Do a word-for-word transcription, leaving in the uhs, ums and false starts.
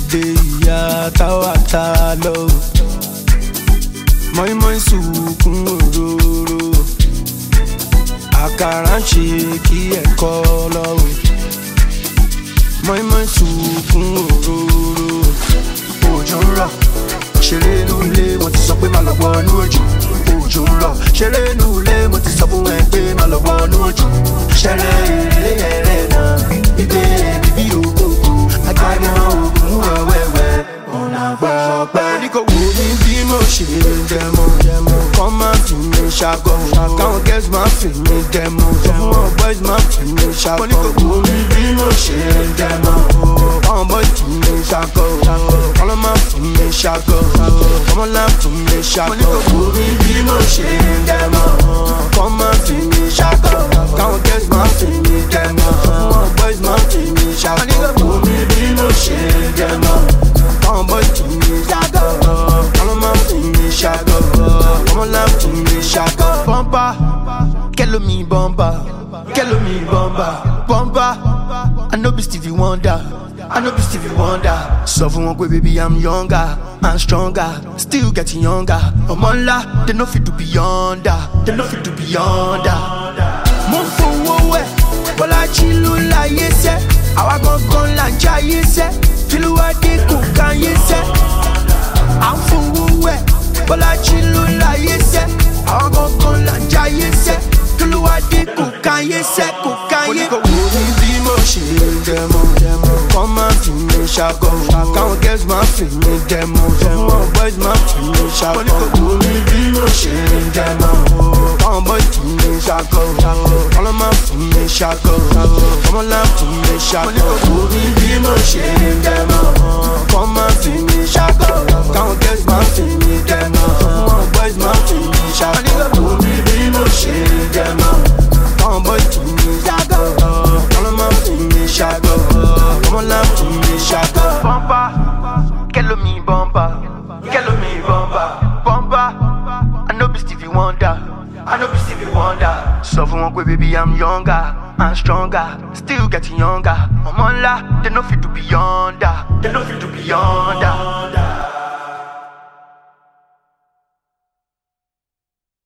ìdè ìyá táwa ta lọ. Mọ́ínmọ́ín sunkún òróró, àkàrà ń ṣe kí ẹ̀kọ́ lọ́wọ́. Mọ́ínmọ́ín sunkún òróró, òjò ń rọ̀, ṣeré inú ilé mo ti sọ pé má lọ wọnú òjò. Òjò ń rọ̀, ṣeré inú ilé mo ti sọ fún ẹ pé má lọ wọnú òjò. Ṣẹlẹ̀ ilé ẹ̀rẹ̀ náà, ìdè bíbí òkòkò, àgbàdo ògùn wẹ̀wẹ̀wẹ̀, ọ̀nà àgbà ọ̀pẹ. Ní kò wò mí bí mo ṣe dẹ̀mọ̀, kọ́ máa fi mi ṣàgọ́, káwọn girls máa fi mi dẹ̀mọ̀, àwọn boys máa fi mi ṣàgọ́. Ní kò wò mí bí mo ṣe dẹ̀mọ̀, káwọn boys fi mi ṣàgọ́, kọ́lọ́ máa fi mi ṣàgọ́, kọ́mọ́lá fi mi ṣàgọ́. Ní kò wò mí bí mo ṣe dẹ̀mọ̀, kọ́ máa fi mi ṣàgọ́, káwọn girls máa fi mi dẹ̀mọ̀, àwọn boys máa fi mi ṣàgọ́. Ní kò wò mí bí mo ṣe dẹ̀mọ̀, káwọn boys fi mi ṣàgọ́, kọ́lọ́ máa fi mi ṣàgọ́, kọ́mọ́lá fi mi ṣàgọ́. Bọ́mbà, kẹ́lò mi bọ́mbà, kẹ́lò mi bọ́mbà, bọ́mbà. I know be Stevie Wonder, I know be Stevie Wonder. So for one quick baby I'm younger, I'm stronger, still getting younger. I'm on la, they no fit to beyond that, they no fit to beyond that. Mo fowó wẹ̀, bọ́lá chilo láyé sẹ́, àwa gangan là ń jáyé sẹ́, fílúwádé kò káyé sẹ́. À ń fowó wẹ̀, bọ́lá chilo láyé sẹ́, àwa gangan là ń jáyé sẹ́, fílúwádé kò káyé sẹ́, kò káyé. Mo ní kò wò mí bí mo ṣe dẹ̀mọ̀, kọ́ máa fi mi ṣàgọ́, káwọn girls máa fi mi dẹ̀mọ̀, àwọn boys máa fi mi ṣàgọ́. Mo ní kò wò mí bí mo ṣe dẹ̀mọ̀, káwọn boys fi mi ṣàgọ́, kọ́lọ́ máa fi mi ṣàgọ́, kọ́mọ́lá fi mi ṣàgọ́. Mo ní kò wò mí bí mo ṣe dẹ̀mọ̀, kọ́ máa fi mi ṣàgọ́, káwọn girls máa fi mi dẹ̀mọ̀, àwọn boys máa fi mi ṣàgọ́. Mo ní kò wò mí bí mo ṣe dẹ̀mọ̀, káwọn boys fi mi ṣàgọ́, kọ́lọ́ máa fi mi ṣàgọ́, kọ́mọ́lá fi mi ṣàgọ́. Bọ́mbà, kẹ́lò mi bọ́mbà, kẹ́lò mi bọ́mbà, bọ́mbà. I know be Stevie Wonder, I know be Stevie Wonder. So for one quick baby I'm younger, I'm stronger, still getting younger. I'm on la, they no fit to beyond that, they no fit to beyond that.